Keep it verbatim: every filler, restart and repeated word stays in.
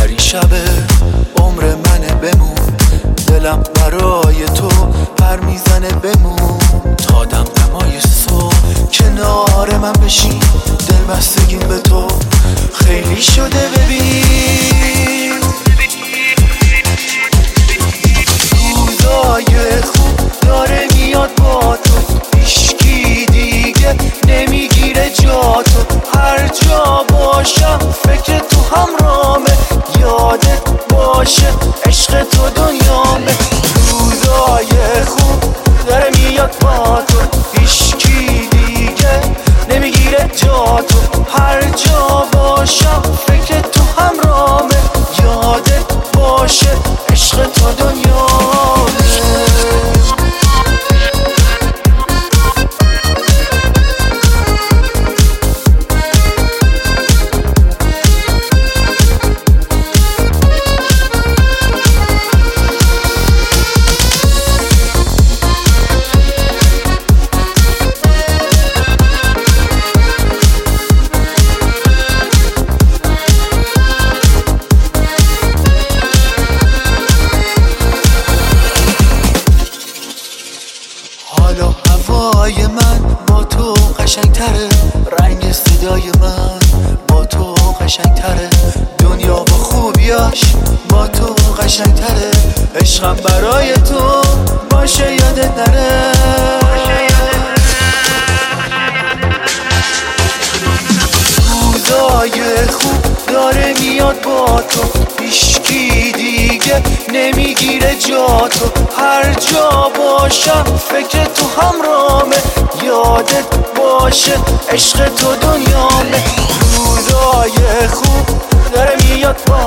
این شب عمر منه بمون، دلم برای تو پر میزنه بمون تا دم دمای صبح کنار من بشین، دل بستگیم به تو خیلی شده ببین. روزای خوب داره میاد با تو، هیچکی دیگه نمیگیره جا تو، هر جا باشم فکر تو همرامه، یادت باشه عشق تو دنیامه. روزای خوب داره میاد با تو، هیچکی دیگه نمیگیره جا تو، هر جا باشم فکر تو همرامه، یادت باشه عشق تو دنیامه. حالا هوای من با تو قشنگتره، رنگ صدای من با تو قشنگتره، دنیا با خوبیاش با تو قشنگتره، عشقم برای تو باشه یادت نره. روزای خوب داره میاد با تو، هیچکی دیگه نمیگیره جا تو، هر جا باشم فکر تو همرامه، یادت باشه عشق تو دنیامه. روزای خوب داره میاد با